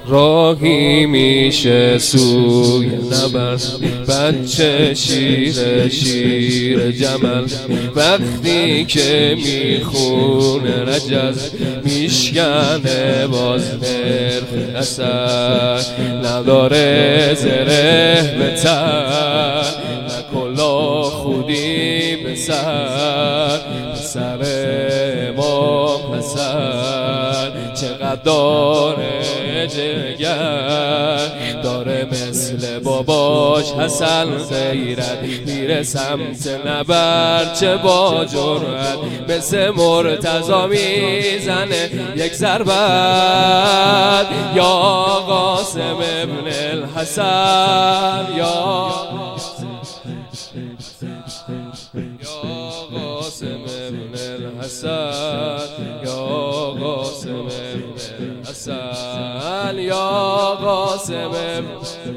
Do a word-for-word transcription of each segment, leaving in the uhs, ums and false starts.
راهی میشه سوی نبرد بچه شیر شیر جمل وقتی که میخونه رجز میشکنه باز نرخ اثر نداره زره به تن نه کلا خودی به سر سر امام حسن چقدر داره جگر داره مثل باباش حسن غیرت میره سمت نبرد چه با جرأت مثل مرتضی میزنه یک ضربت یا قاسم ابن الحسن یا قاسم ابن الحسن یا قاسم ابن الحسن یا قاسم ابن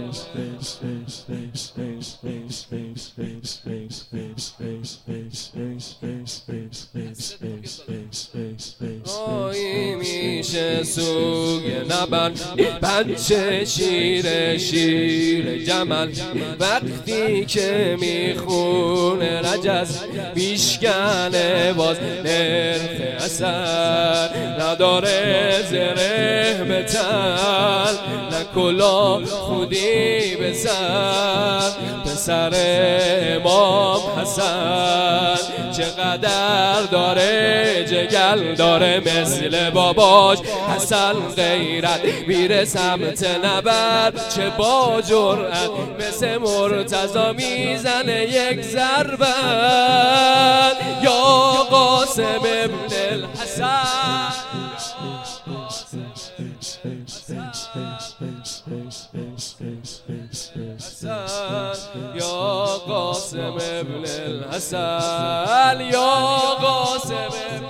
راهی میشه سوی نبرد بچه شیر شیر جمل وقتی که میخونه رجز میشکنه باز نرخ اثر نداره زره به تن نه کلا خودی به سر پسر امام حسن چقدر داره جگل داره مثل باباش حسن غیرت میره سمت نبرد چه با جرأت مثل مرتضی میزنه یک ضربت یا قاسم ابن الحسن یا قاسم ابن الحسن یا قاسم ابن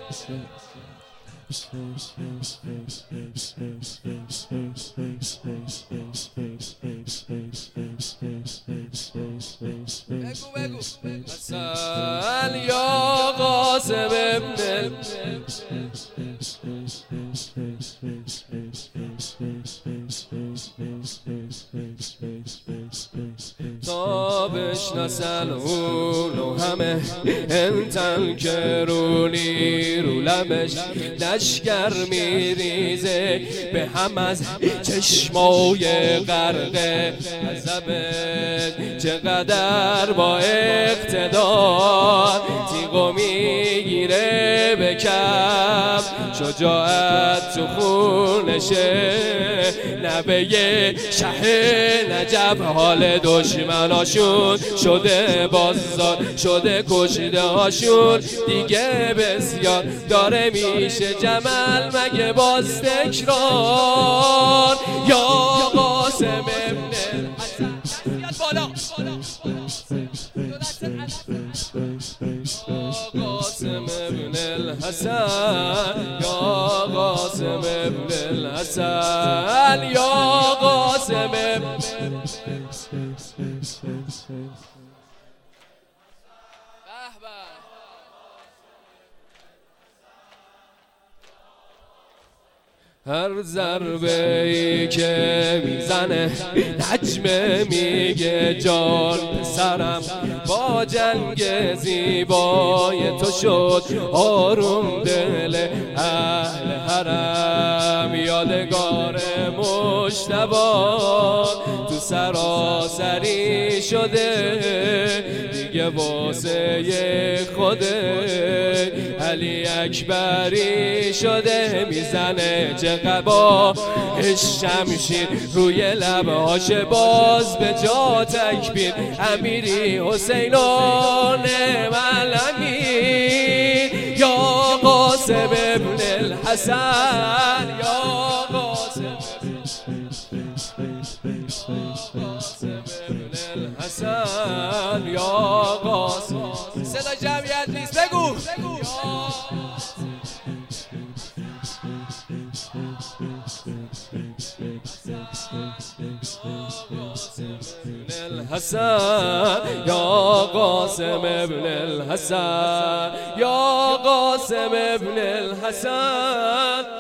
حسن یا قاسم ابن تا بشناسن اونو همه انتن که رونی رو لبش لشکر میریزه به هم از چشمای غرق عذبت چقدر با اقتدار تیغو میگیره به کف شجاعت تو خونشه نبه شه نجف حال دشمناشون شده بازار شده کشیده هاشون دیگه بسیار داره میشه جمل مگه باز تکرار یا قاسم ابن الحسن بالا قاسم ابن الحسن یا قاسم ابن الحسن یا قاسم ابن هر ضربه ای که میزنه نجمه میگه جان پسرم با جنگ زیبای تو شد آروم دل اهل حرم یادگار مجتبی تو سراسری شده دیگه واسه خوده علی اکبری شده میزنه چه قبا شمشیر روی لبهاش باز به جا تکبیر امیری حسینان ملمی یا قاسم ابن الحسن یا قاسم ابن الحسن یا قاسم صدا جمعیت نیست بگو الحسن یا قاسم ابن الحسن یا قاسم ابن الحسن